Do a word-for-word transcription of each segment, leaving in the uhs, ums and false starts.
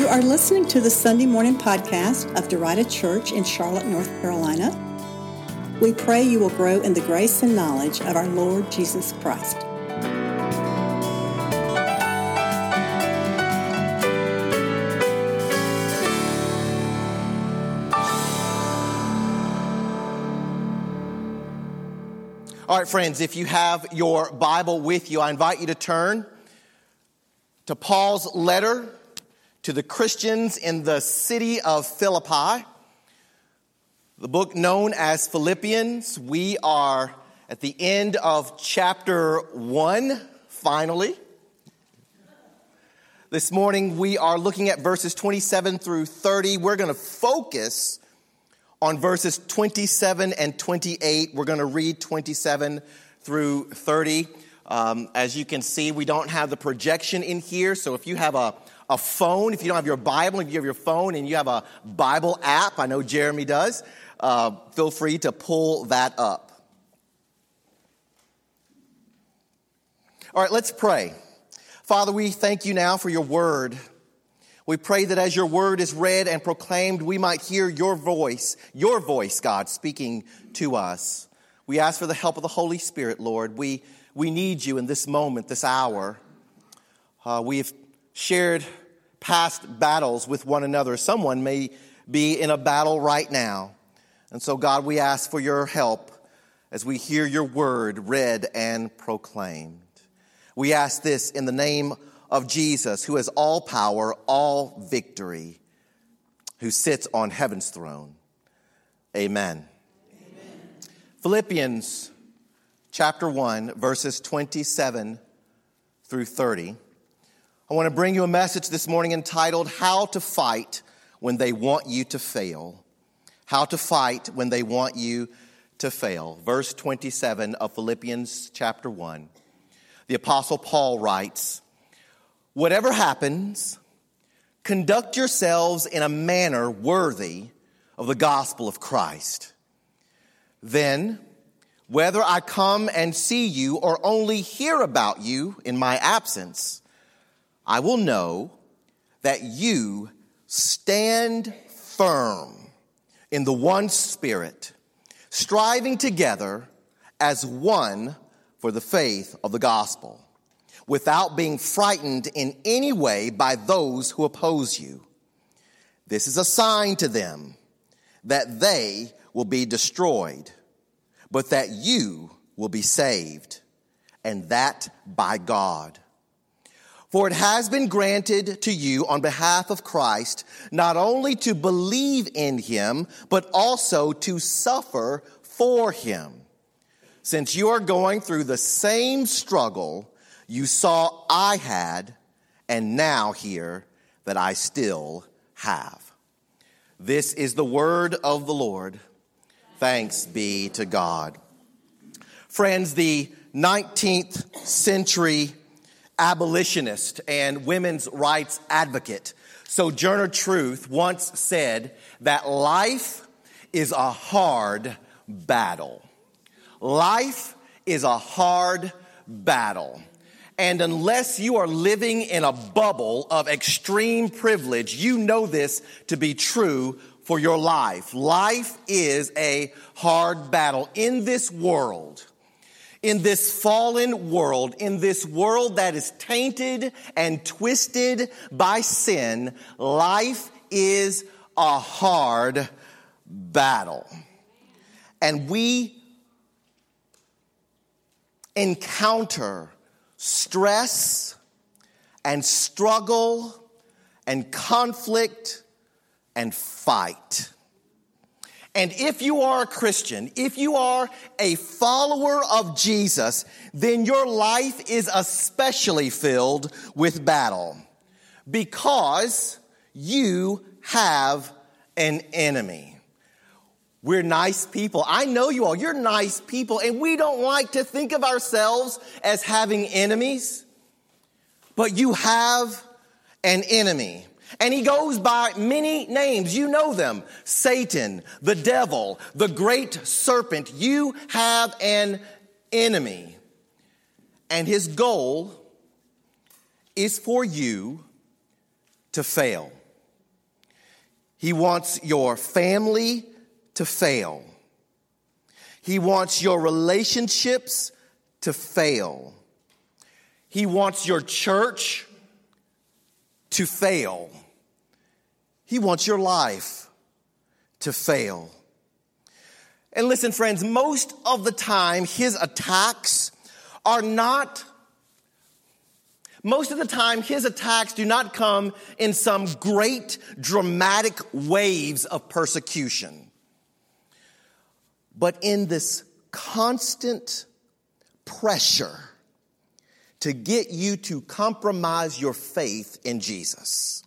are listening to the Sunday morning podcast of Derita Church in Charlotte, North Carolina. We pray you will grow in the grace and knowledge of our Lord Jesus Christ. All right, friends, if you have your Bible with you, I invite you to turn to Paul's letter to the Christians in the city of Philippi, the book known as Philippians. We are at the end of chapter one, finally. This morning we are looking at verses twenty-seven through thirty. We're going to focus on verses twenty-seven and twenty-eight. We're going to read twenty-seven through thirty. Um, as you can see, we don't have the projection in here, so if you have a A phone, if you don't have your Bible, if you have your phone and you have a Bible app, I know Jeremy does, uh, feel free to pull that up. All right, let's pray. Father, we thank you now for your word. We pray that as your word is read and proclaimed, we might hear your voice, your voice, God, speaking to us. We ask for the help of the Holy Spirit, Lord. We, we need you in this moment, this hour. Uh, we've shared past battles with one another. Someone may be in a battle right now. And so, God, we ask for your help as we hear your word read and proclaimed. We ask this in the name of Jesus, who has all power, all victory, who sits on heaven's throne. Amen. Amen. Philippians chapter one, verses twenty-seven through thirty. I want to bring you a message this morning entitled, How to Fight When They Want You to Fail. How to Fight When They Want You to Fail. Verse twenty-seven of Philippians chapter one. The Apostle Paul writes, Whatever happens, conduct yourselves in a manner worthy of the gospel of Christ. Then, whether I come and see you or only hear about you in my absence, I will know that you stand firm in the one Spirit, striving together as one for the faith of the gospel, without being frightened in any way by those who oppose you. This is a sign to them that they will be destroyed, but that you will be saved, and that by God. For it has been granted to you on behalf of Christ, not only to believe in him, but also to suffer for him. Since you are going through the same struggle you saw I had, and now hear that I still have. This is the word of the Lord. Thanks be to God. Friends, the nineteenth century abolitionist and women's rights advocate Sojourner Truth once said that life is a hard battle. Life is a hard battle. And unless you are living in a bubble of extreme privilege, you know this to be true for your life. Life is a hard battle in this world. In this fallen world, in this world that is tainted and twisted by sin, life is a hard battle. And we encounter stress and struggle and conflict and fight. And if you are a Christian, if you are a follower of Jesus, then your life is especially filled with battle because you have an enemy. We're nice people. I know you all. You're nice people, and we don't like to think of ourselves as having enemies, but you have an enemy. And he goes by many names. You know them. Satan, the devil, the great serpent. You have an enemy. And his goal is for you to fail. He wants your family to fail. He wants your relationships to fail. He wants your church to fail. He wants your life to fail. And listen, friends, most of the time, his attacks are not, most of the time, his attacks do not come in some great dramatic waves of persecution, but in this constant pressure to get you to compromise your faith in Jesus.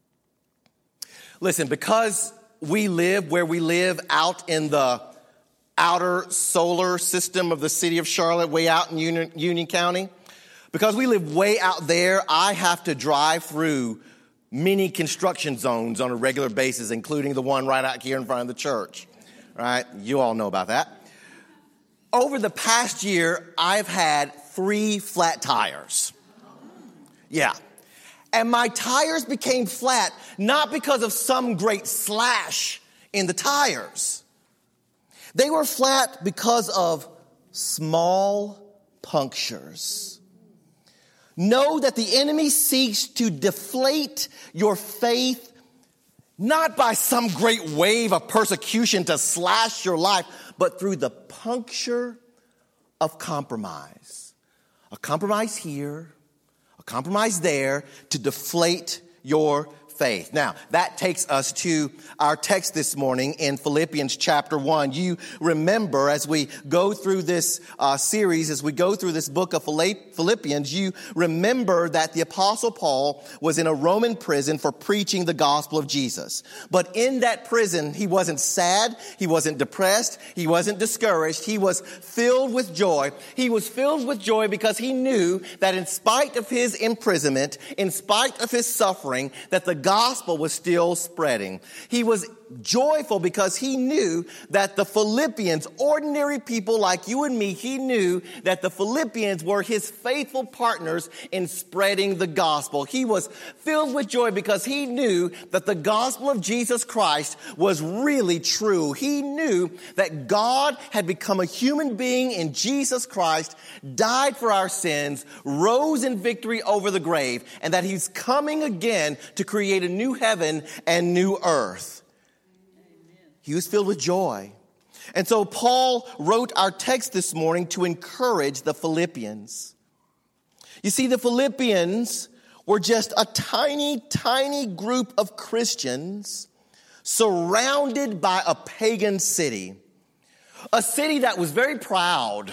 Listen, because we live where we live out in the outer solar system of the city of Charlotte, way out in Union, Union County, because we live way out there, I have to drive through many construction zones on a regular basis, including the one right out here in front of the church. Right? You all know about that. Over the past year, I've had three flat tires. Yeah. And my tires became flat, not because of some great slash in the tires. They were flat because of small punctures. Know that the enemy seeks to deflate your faith, not by some great wave of persecution to slash your life, but through the puncture of compromise. A compromise here, a compromise there to deflate your faith. Now, that takes us to our text this morning in Philippians chapter one. You remember as we go through this uh, series, as we go through this book of Philippians, you remember that the Apostle Paul was in a Roman prison for preaching the gospel of Jesus. But in that prison, he wasn't sad, he wasn't depressed, he wasn't discouraged, he was filled with joy. He was filled with joy because he knew that in spite of his imprisonment, in spite of his suffering, that the gospel was still spreading. He was joyful because he knew that the Philippians, ordinary people like you and me, he knew that the Philippians were his faithful partners in spreading the gospel. He was filled with joy because he knew that the gospel of Jesus Christ was really true. He knew that God had become a human being in Jesus Christ, died for our sins, rose in victory over the grave, and that he's coming again to create a new heaven and new earth. He was filled with joy. And so Paul wrote our text this morning to encourage the Philippians. You see, the Philippians were just a tiny, tiny group of Christians surrounded by a pagan city. A city that was very proud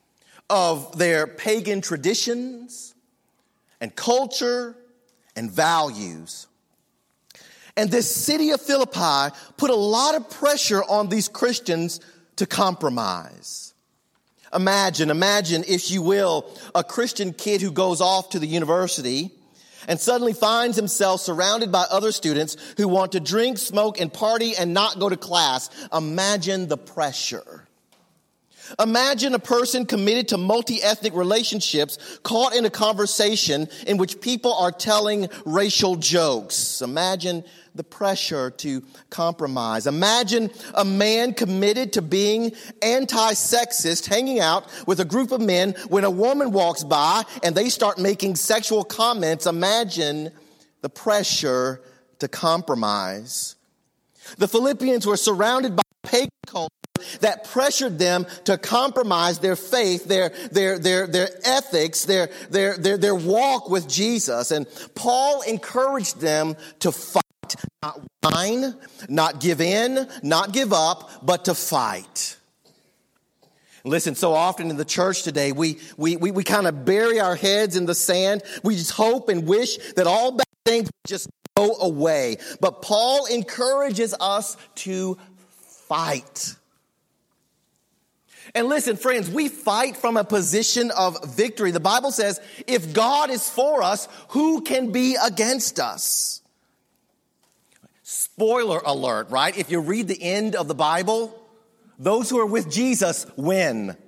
of their pagan traditions and culture and values. And this city of Philippi put a lot of pressure on these Christians to compromise. Imagine, imagine, if you will, a Christian kid who goes off to the university and suddenly finds himself surrounded by other students who want to drink, smoke, and party and not go to class. Imagine the pressure. Imagine a person committed to multi-ethnic relationships caught in a conversation in which people are telling racial jokes. Imagine the pressure to compromise. Imagine a man committed to being anti-sexist hanging out with a group of men when a woman walks by and they start making sexual comments. Imagine the pressure to compromise. The Philippians were surrounded by pagan culture that pressured them to compromise their faith, their their their their ethics, their their their their walk with Jesus. And Paul encouraged them to fight, not whine, not give in, not give up, but to fight. Listen, so often in the church today, we we we, we kind of bury our heads in the sand. We just hope and wish that all bad things just go away. But Paul encourages us to fight. And listen, friends, we fight from a position of victory. The Bible says, if God is for us, who can be against us? Spoiler alert, right? If you read the end of the Bible, those who are with Jesus win.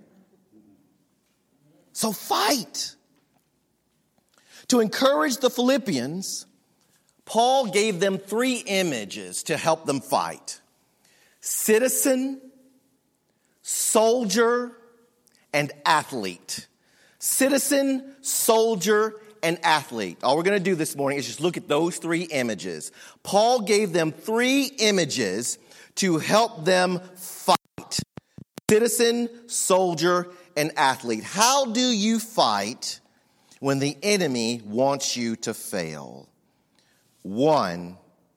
So fight. To encourage the Philippians, Paul gave them three images to help them fight: citizen, soldier, and athlete. Citizen, soldier, and athlete. All we're going to do this morning is just look at those three images. Paul gave them three images to help them fight: citizen, soldier, and athlete. How do you fight when the enemy wants you to fail? One,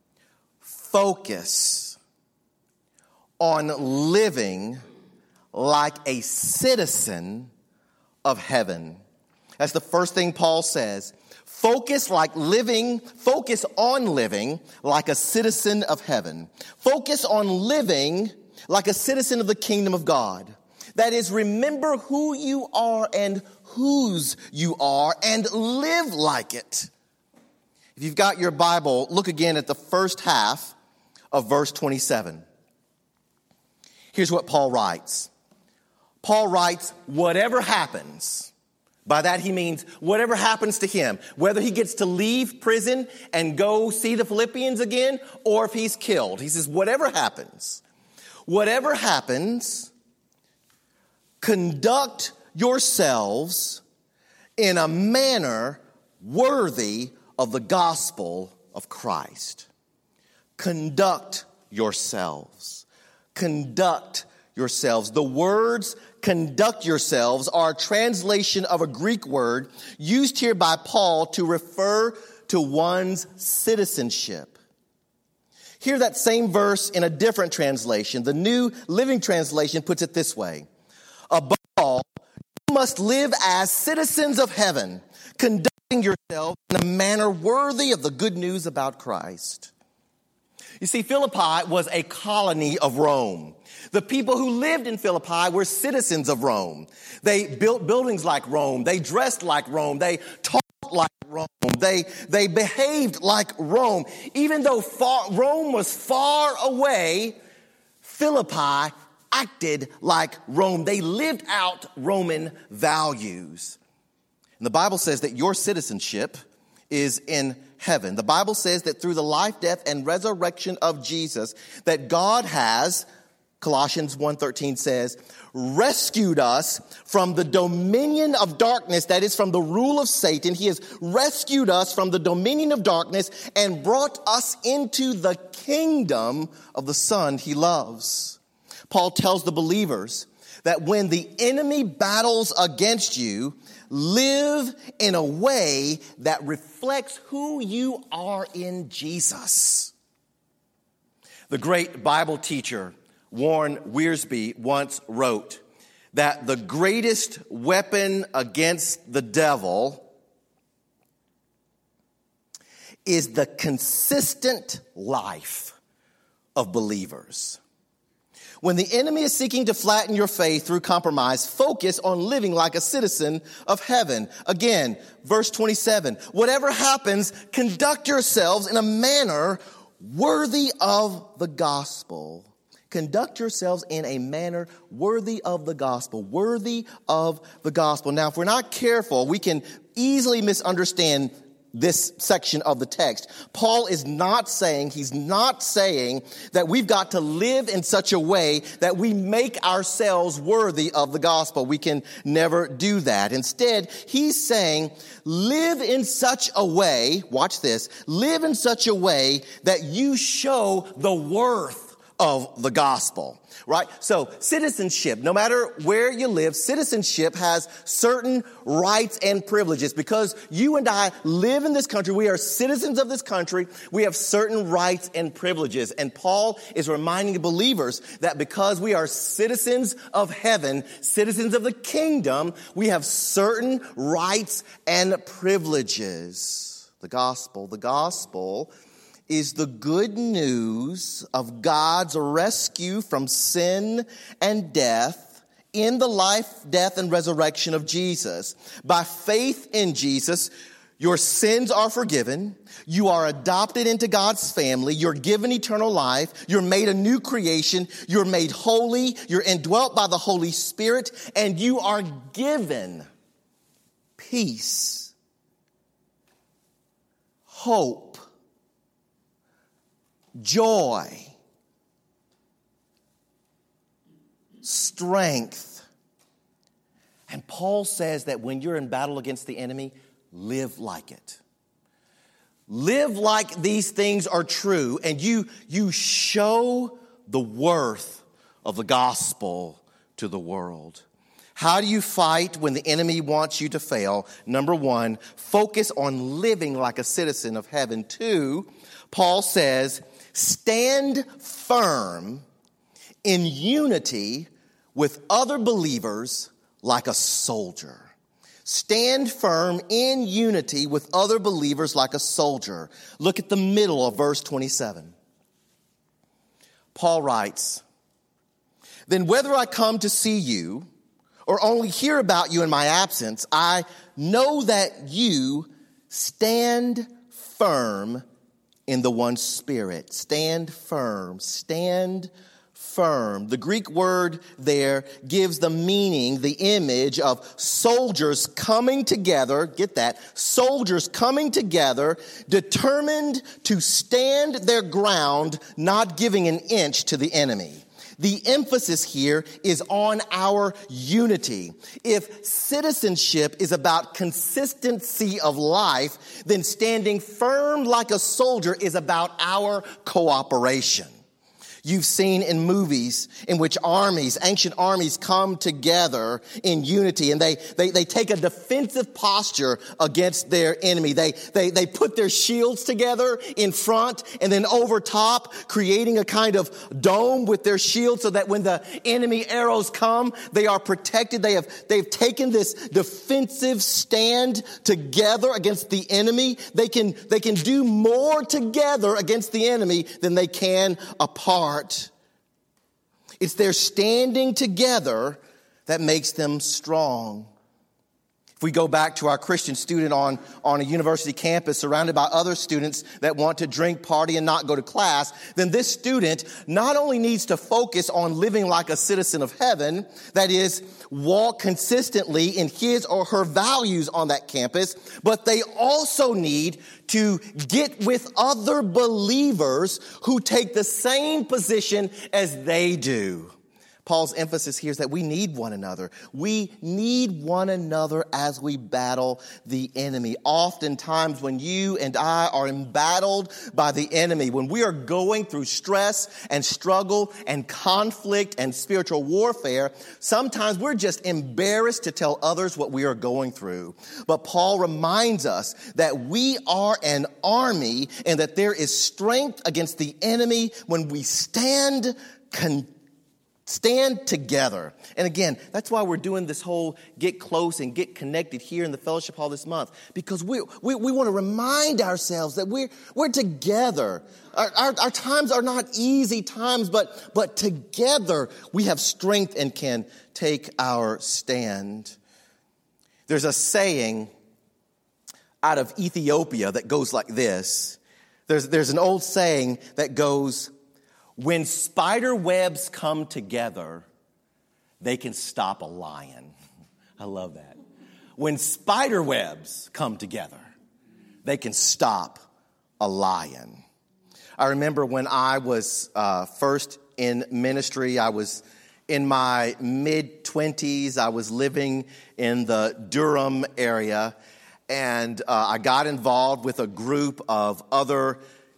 focus on living like a citizen of heaven. That's the first thing Paul says. Focus like living, focus on living like a citizen of heaven. Focus on living like a citizen of the kingdom of God. That is, remember who you are and whose you are and live like it. If you've got your Bible, look again at the first half of verse twenty-seven. Here's what Paul writes. Paul writes, whatever happens. By that he means whatever happens to him, whether he gets to leave prison and go see the Philippians again, or if he's killed. He says, whatever happens, whatever happens, conduct yourselves in a manner worthy of the gospel of Christ. Conduct yourselves. Conduct yourselves. The words conduct yourselves are a translation of a Greek word used here by Paul to refer to one's citizenship. Hear that same verse in a different translation. The New Living Translation puts it this way: above all, you must live as citizens of heaven, conducting yourselves in a manner worthy of the good news about Christ. You see, Philippi was a colony of Rome. The people who lived in Philippi were citizens of Rome. They built buildings like Rome. They dressed like Rome. They talked like Rome. They, they behaved like Rome. Even though far, Rome was far away, Philippi acted like Rome. They lived out Roman values. And the Bible says that your citizenship is in heaven. The Bible says that through the life, death, and resurrection of Jesus, that God has, Colossians one thirteen says, rescued us from the dominion of darkness, that is, from the rule of Satan. He has rescued us from the dominion of darkness and brought us into the kingdom of the Son he loves. Paul tells the believers that when the enemy battles against you, live in a way that reflects who you are in Jesus. The great Bible teacher Warren Wiersbe once wrote that the greatest weapon against the devil is the consistent life of believers. When the enemy is seeking to flatten your faith through compromise, focus on living like a citizen of heaven. Again, verse twenty-seven, whatever happens, conduct yourselves in a manner worthy of the gospel. Conduct yourselves in a manner worthy of the gospel, worthy of the gospel. Now, if we're not careful, we can easily misunderstand this section of the text. Paul is not saying, he's not saying that we've got to live in such a way that we make ourselves worthy of the gospel. We can never do that. Instead, he's saying, live in such a way, watch this, live in such a way that you show the worth of the gospel, right? So citizenship, no matter where you live, citizenship has certain rights and privileges. Because you and I live in this country, we are citizens of this country, we have certain rights and privileges. And Paul is reminding believers that because we are citizens of heaven, citizens of the kingdom, we have certain rights and privileges. The gospel, the gospel is the good news of God's rescue from sin and death in the life, death, and resurrection of Jesus. By faith in Jesus, your sins are forgiven. You are adopted into God's family. You're given eternal life. You're made a new creation. You're made holy. You're indwelt by the Holy Spirit. And you are given peace, hope, joy, strength. And Paul says that when you're in battle against the enemy, live like it. Live like these things are true, and you, you show the worth of the gospel to the world. How do you fight when the enemy wants you to fail? Number one, focus on living like a citizen of heaven. Two, Paul says, stand firm in unity with other believers like a soldier. Stand firm in unity with other believers like a soldier. Look at the middle of verse twenty-seven. Paul writes, then whether I come to see you or only hear about you in my absence, I know that you stand firm in the one Spirit. Stand firm. Stand firm. The Greek word there gives the meaning, the image of soldiers coming together. Get that? Soldiers coming together, determined to stand their ground, not giving an inch to the enemy. The emphasis here is on our unity. If citizenship is about consistency of life, then standing firm like a soldier is about our cooperation. You've seen in movies in which armies, ancient armies come together in unity, and they, they, they take a defensive posture against their enemy. They, they, they put their shields together in front and then over top, creating a kind of dome with their shield so that when the enemy arrows come, they are protected. They have, they've taken this defensive stand together against the enemy. They can, they can do more together against the enemy than they can apart. It's their standing together that makes them strong. If we go back to our Christian student on, on a university campus surrounded by other students that want to drink, party, and not go to class, then this student not only needs to focus on living like a citizen of heaven, that is, walk consistently in his or her values on that campus, but they also need to get with other believers who take the same position as they do. Paul's emphasis here is that we need one another. We need one another as we battle the enemy. Oftentimes when you and I are embattled by the enemy, when we are going through stress and struggle and conflict and spiritual warfare, sometimes we're just embarrassed to tell others what we are going through. But Paul reminds us that we are an army and that there is strength against the enemy when we stand con- Stand together. And again, that's why we're doing this whole get close and get connected here in the fellowship hall this month. Because we we, we want to remind ourselves that we're, we're together. Our, our, our times are not easy times, but, but together we have strength and can take our stand. There's a saying out of Ethiopia that goes like this. There's, there's an old saying that goes, when spider webs come together, they can stop a lion. I love that. When spider webs come together, they can stop a lion. I remember when I was uh, first in ministry, I was in my mid-twenties. I was living in the Durham area, and uh, I got involved with a group of other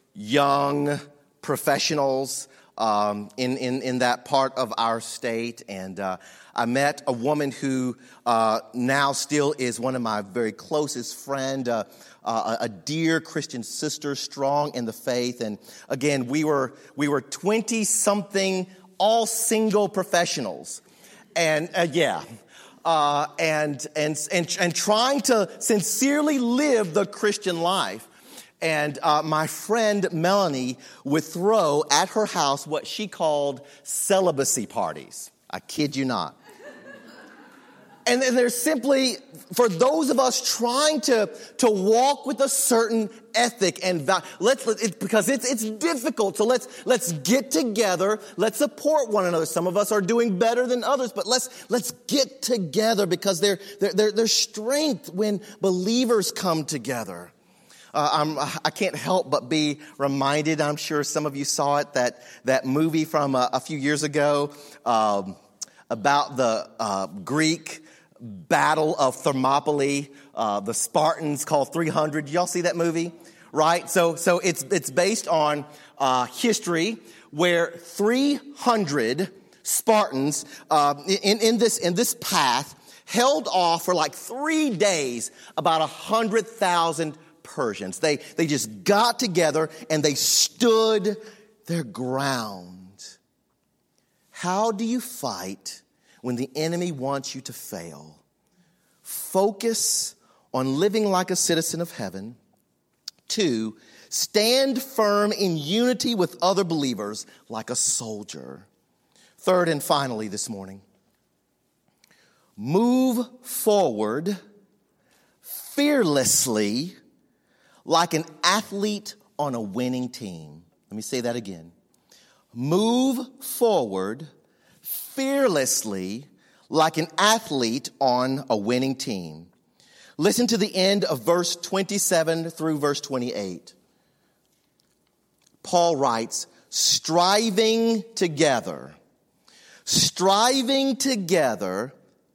young professionals um, in, in, in that part of our state. And uh, I met a woman who uh, now still is one of my very closest friend, uh, uh, a dear Christian sister, strong in the faith. And again, we were we were twenty-something, all single professionals. And uh, yeah. Uh, and, and, and, and trying to sincerely live the Christian life. And uh, my friend Melanie would throw at her house what she called celibacy parties. I kid you not. And then there's simply, for those of us trying to, to walk with a certain ethic and value, let's, it's, because it's, it's difficult. So let's, let's get together. Let's support one another. Some of us are doing better than others, but let's, let's get together because there, there, there, there's strength when believers come together. Uh, I'm, I can't help but be reminded, I'm sure some of you saw it, that, that movie from a, a few years ago um, about the uh, Greek Battle of Thermopylae, uh, the Spartans called three hundred. Y'all see that movie? Right? So, so it's, it's based on uh, history where three hundred Spartans uh, in, in, this, in this path held off for like three days about one hundred thousand Persians. They, they just got together and they stood their ground. How do you fight when the enemy wants you to fail? Focus on living like a citizen of heaven. Two, stand firm in unity with other believers like a soldier. Third and finally this morning, move forward fearlessly like an athlete on a winning team. Let me say that again. Move forward fearlessly like an athlete on a winning team. Listen to the end of verse twenty-seven through verse twenty-eight. Paul writes, striving together, striving together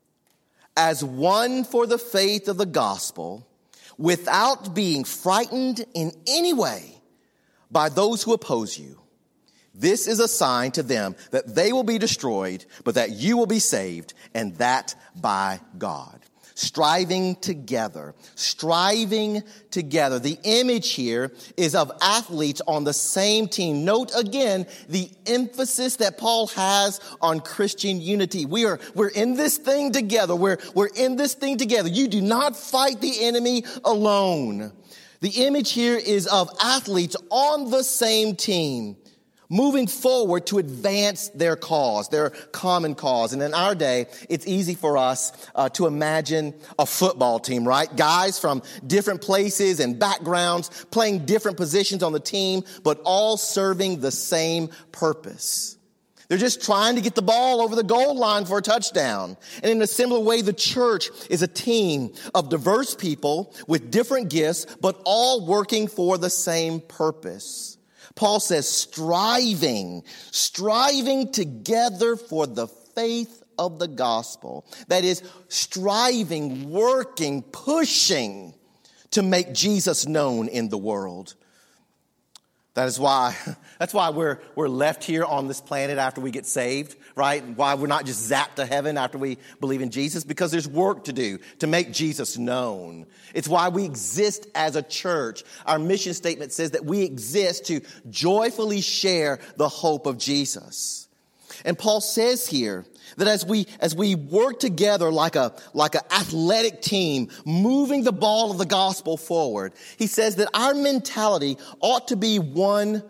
as one for the faith of the gospel, without being frightened in any way by those who oppose you. This is a sign to them that they will be destroyed, but that you will be saved, and that by God. Striving together, striving together. The image here is of athletes on the same team. Note again the emphasis that Paul has on Christian unity. We are, we're in this thing together. We're, we're in this thing together. You do not fight the enemy alone. The image here is of athletes on the same team, moving forward to advance their cause, their common cause. And in our day, it's easy for us uh, to imagine a football team, right? Guys from different places and backgrounds playing different positions on the team, but all serving the same purpose. They're just trying to get the ball over the goal line for a touchdown. And in a similar way, the church is a team of diverse people with different gifts, but all working for the same purpose. Paul says striving, striving together for the faith of the gospel. That is, striving, working, pushing to make Jesus known in the world. That is why, that's why we're, we're left here on this planet after we get saved, right? Why we're not just zapped to heaven after we believe in Jesus, because there's work to do to make Jesus known. It's why we exist as a church. Our mission statement says that we exist to joyfully share the hope of Jesus. And Paul says here that as we, as we work together like a, like an athletic team, moving the ball of the gospel forward, he says that our mentality ought to be one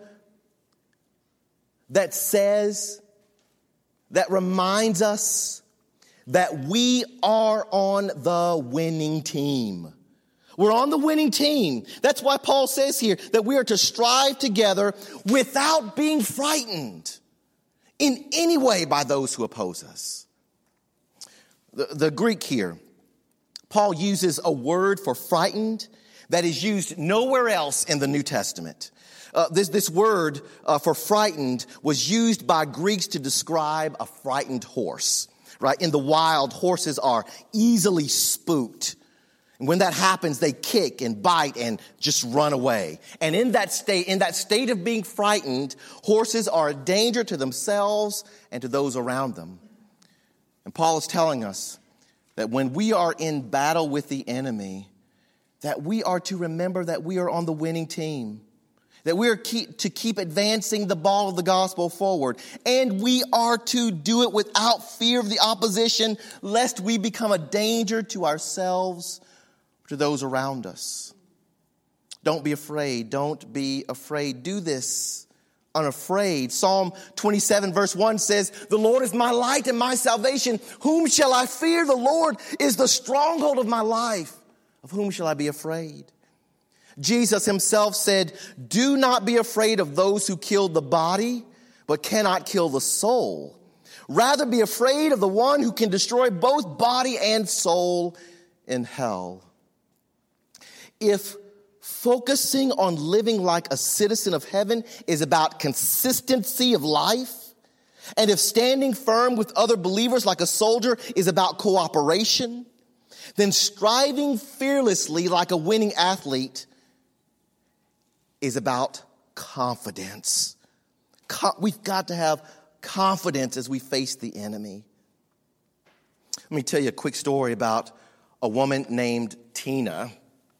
that says, that reminds us that we are on the winning team. We're on the winning team. That's why Paul says here that we are to strive together without being frightened in any way by those who oppose us. The, the Greek here, Paul uses a word for frightened that is used nowhere else in the New Testament. Uh, this, this word uh, for frightened was used by Greeks to describe a frightened horse, right? In the wild, horses are easily spooked. And when that happens, they kick and bite and just run away. And in that state, in that state of being frightened, horses are a danger to themselves and to those around them. And Paul is telling us that when we are in battle with the enemy, that we are to remember that we are on the winning team, that we are keep, to keep advancing the ball of the gospel forward. And we are to do it without fear of the opposition, lest we become a danger to ourselves, to those around us. Don't be afraid. Don't be afraid. Do this unafraid. Psalm twenty-seven verse one says, the Lord is my light and my salvation. Whom shall I fear? The Lord is the stronghold of my life. Of whom shall I be afraid? Jesus himself said, do not be afraid of those who kill the body, but cannot kill the soul. Rather be afraid of the one who can destroy both body and soul in hell. If focusing on living like a citizen of heaven is about consistency of life, and if standing firm with other believers like a soldier is about cooperation, then striving fearlessly like a winning athlete is about confidence. Co- we've got to have confidence as we face the enemy. Let me tell you a quick story about a woman named Tina.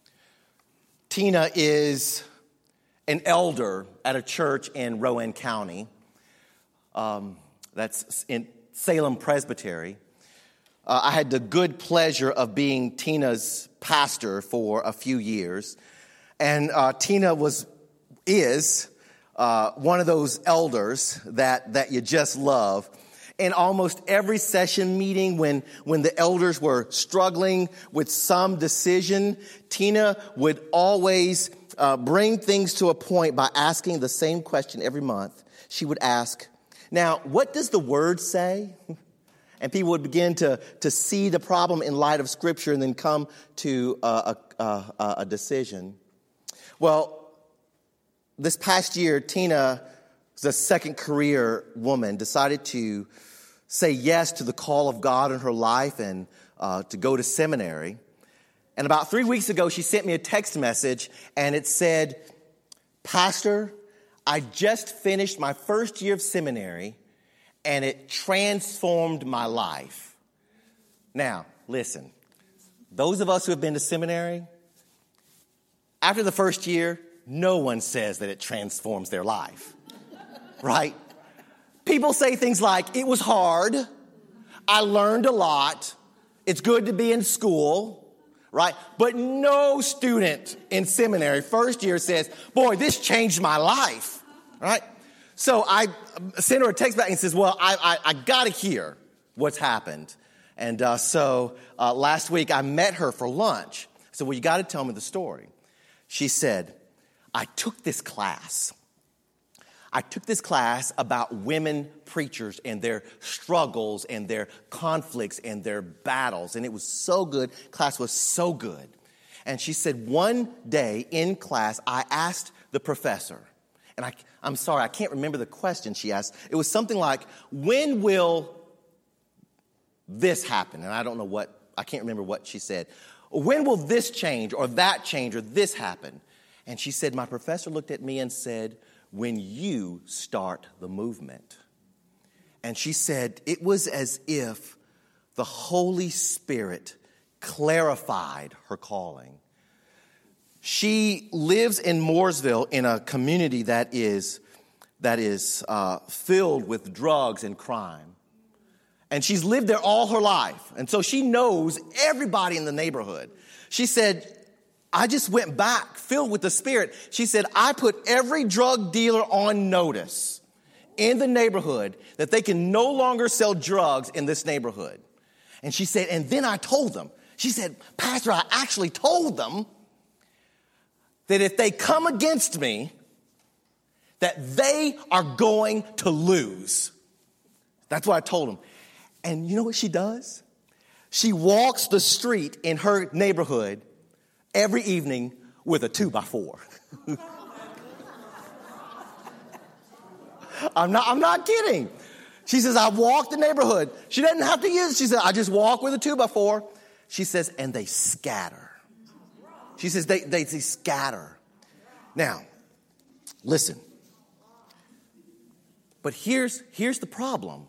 Tina is an elder at a church in Rowan County. Um, that's in Salem Presbytery. Uh, I had the good pleasure of being Tina's pastor for a few years. And uh, Tina was, is uh, one of those elders that, that you just love. In almost every session meeting, when, when the elders were struggling with some decision, Tina would always uh, bring things to a point by asking the same question every month. She would ask, now, what does the word say? And people would begin to, to see the problem in light of Scripture and then come to a, a, a, a decision. Well, this past year, Tina, the second career woman, decided to say yes to the call of God in her life and uh, to go to seminary. And about three weeks ago, she sent me a text message, and it said, Pastor, I just finished my first year of seminary, and it transformed my life. Now, listen, those of us who have been to seminary, after the first year, no one says that it transforms their life, right? People say things like, it was hard, I learned a lot, it's good to be in school, right? But no student in seminary first year says, boy, this changed my life, right? So I sent her a text back and says, well, I, I, I got to hear what's happened. And uh, so uh, last week I met her for lunch. I said, well, you got to tell me the story. She said, I took this class. I took this class about women preachers and their struggles and their conflicts and their battles. And it was so good. Class was so good. And she said, one day in class, I asked the professor, and I, I'm sorry, I can't remember the question she asked. It was something like, when will this happen? And I don't know what, I can't remember what she said. When will this change or that change or this happen? And she said, my professor looked at me and said, when you start the movement. And she said, it was as if the Holy Spirit clarified her calling. She lives in Mooresville in a community that is, that is uh, filled with drugs and crime. And she's lived there all her life. And so she knows everybody in the neighborhood. She said, I just went back filled with the Spirit. She said, I put every drug dealer on notice in the neighborhood that they can no longer sell drugs in this neighborhood. And she said, and then I told them, she said, Pastor, I actually told them that if they come against me, that they are going to lose. That's what I told them. And you know what she does? She walks the street in her neighborhood every evening with a two by four. I'm not, I'm not kidding. She says, I walk the neighborhood. She doesn't have to use it. She said, I just walk with a two by four. She says, and they scatter. She says, they, they, they scatter. Now, listen. But here's, here's the problem.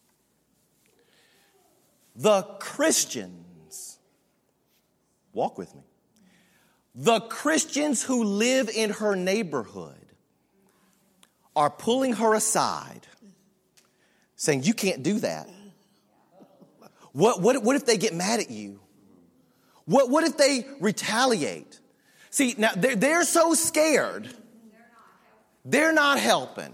The Christians, walk with me. The Christians who live in her neighborhood are pulling her aside, saying, you can't do that. What, what, what if they get mad at you? What, what if they retaliate? See, now they're, they're so scared. They're not helping.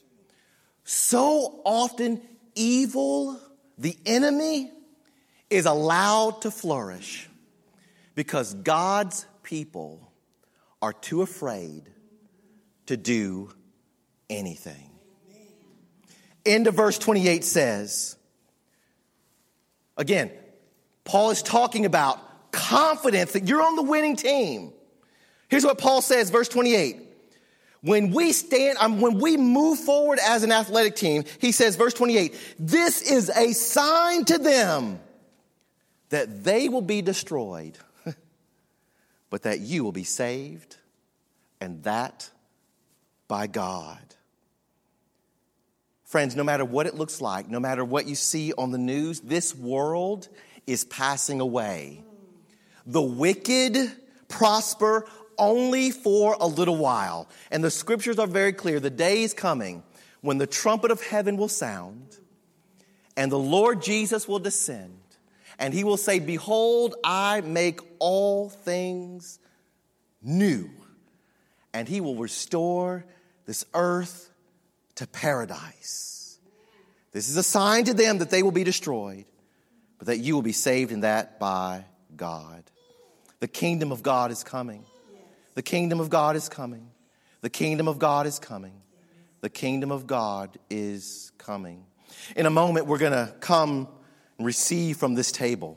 So often, evil, the enemy, is allowed to flourish because God's people are too afraid to do anything. End of verse twenty-eight says, again, Paul is talking about confidence that you're on the winning team. Here's what Paul says, verse twenty-eight. When we stand, um, when we move forward as an athletic team, he says, verse twenty-eight, this is a sign to them that they will be destroyed, but that you will be saved, and that by God. Friends, no matter what it looks like, no matter what you see on the news, this world is passing away. The wicked prosper only for a little while. And the scriptures are very clear. The day is coming when the trumpet of heaven will sound and the Lord Jesus will descend and he will say, behold, I make all things new. And he will restore this earth to paradise. This is a sign to them that they will be destroyed, but that you will be saved, and that by God. The kingdom of God is coming. The kingdom of God is coming. The kingdom of God is coming. The kingdom of God is coming. In a moment, we're going to come and receive from this table.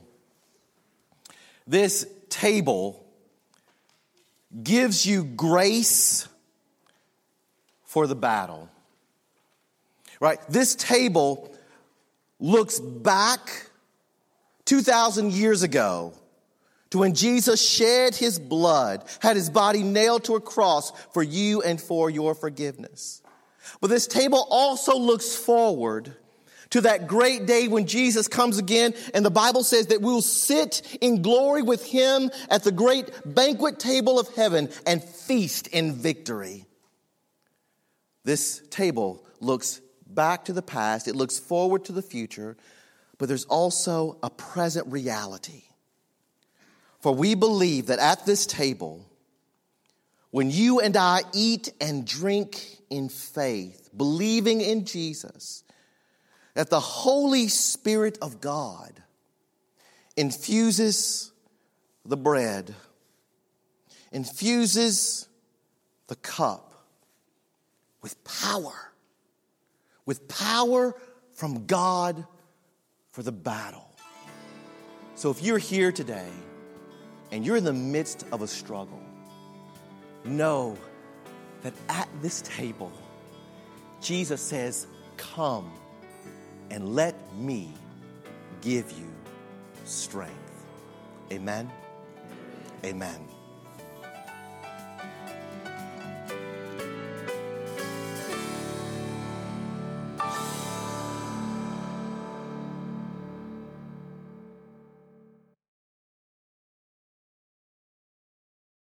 This table gives you grace for the battle. Right? This table looks back two thousand years ago to when Jesus shed his blood, had his body nailed to a cross for you and for your forgiveness. But this table also looks forward to that great day when Jesus comes again, and the Bible says that we'll sit in glory with him at the great banquet table of heaven and feast in victory. This table looks back to the past, it looks forward to the future, but there's also a present reality. For we believe that at this table, when you and I eat and drink in faith, believing in Jesus, that the Holy Spirit of God infuses the bread, infuses the cup with power, with power from God for the battle. So if you're here today and you're in the midst of a struggle, know that at this table, Jesus says, come and let me give you strength. Amen. Amen.